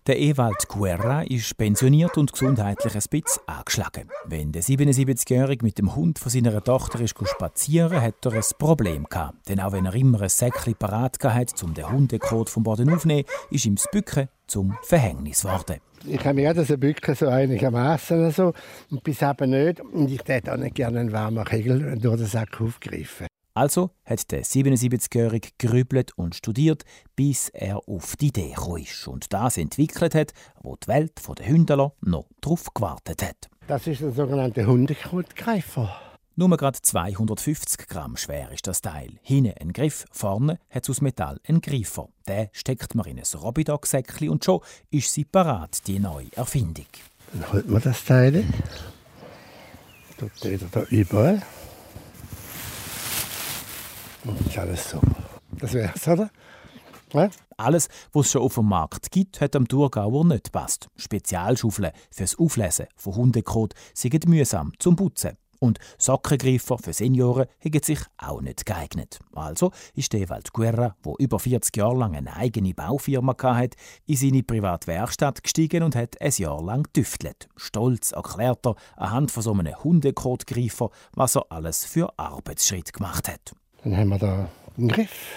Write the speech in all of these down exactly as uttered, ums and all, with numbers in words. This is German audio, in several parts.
Der Ewald Guerra ist pensioniert und gesundheitlich ein bisschen angeschlagen. Wenn der siebenundsiebzigjährige mit dem Hund von seiner Tochter ist spazieren, hat er ein Problem gehabt. Denn auch wenn er immer ein Säckchen parat hatte, um den Hundekot vom Boden aufzunehmen, ist ihm das Bücken zum Verhängnis geworden. Ich habe mir das Bücken so einigermaßen so und bis eben nicht. Und ich hätte auch nicht gerne einen warmen Kegel durch den Sack aufgegriffen. Also hat der siebenundsiebzigjährige gerübelt und studiert, bis er auf die Idee gekommen ist und das entwickelt hat, wo die Welt der Hündler noch darauf gewartet hat. Das ist der sogenannte Hundekotgreifer. Nur gerade zweihundertfünfzig Gramm schwer ist das Teil. Hinten ein Griff, vorne hat es aus Metall einen Greifer. Den steckt man in ein Robidog-Säckchen und schon ist sie parat, die neue Erfindung. Dann holt man das Teil. Tut wieder da überall. Und das ist alles so. Das wär's, oder? Ja? Alles, was es schon auf dem Markt gibt, hat am Thurgauer nicht gepasst. Spezialschaufeln fürs Auflesen von Hundekot sind mühsam zum Putzen. Und Sockengreifer für Senioren haben sich auch nicht geeignet. Also ist Ewald Guerra, der über vierzig Jahre lang eine eigene Baufirma hatte, in seine private Werkstatt gestiegen und hat ein Jahr lang tüftelt. Stolz erklärt er anhand von so einem Hundekotgreifer, was er alles für Arbeitsschritte gemacht hat. Dann haben wir da einen Griff.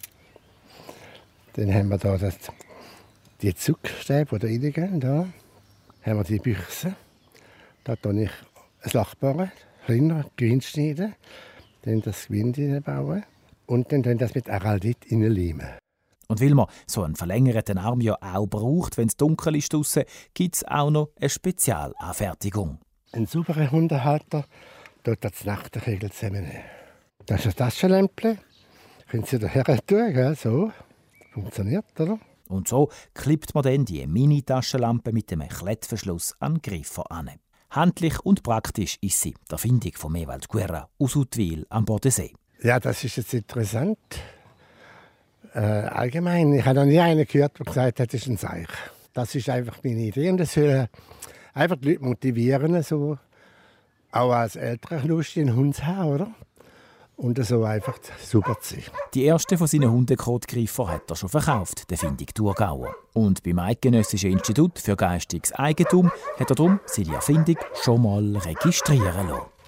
Dann haben wir da das, die Zuckstäbe, die da reingehen. Da haben wir die Büchse. Da tue ich ein Loch bohren, kleiner, grün schneiden, dann das Gewinde reinbauen und dann das mit Araldit reinleimen. Und weil man so einen verlängerten Arm ja auch braucht, wenn es dunkel ist draussen, gibt es auch noch eine Spezialanfertigung. Ein sauberer Hundehalter tut das Nachtkegel zusammennehmen. Das ist ein Taschenlämpchen. Können Sie daher tun, gell? So. Funktioniert, oder? Und so klippt man dann die Mini-Taschenlampe mit dem Klettverschluss an den Griffer an. Handlich und praktisch ist sie, der Erfindung von Ewald Guerra aus Huttwil am Bodensee. Ja, das ist jetzt interessant. Äh, allgemein, ich habe noch nie einen gehört, der gesagt hat, das ist ein Seich. Das ist einfach meine Idee. Und das soll einfach die Leute motivieren, so, auch als Eltern lustig einen Hund zu haben, oder? Und so einfach super zu sein. Die erste von seinen Hundekotgreifer hat er schon verkauft, der Erfindung Thurgauer. Und beim Eidgenössischen Institut für geistiges Eigentum hat er darum seine Erfindung schon mal registrieren lassen.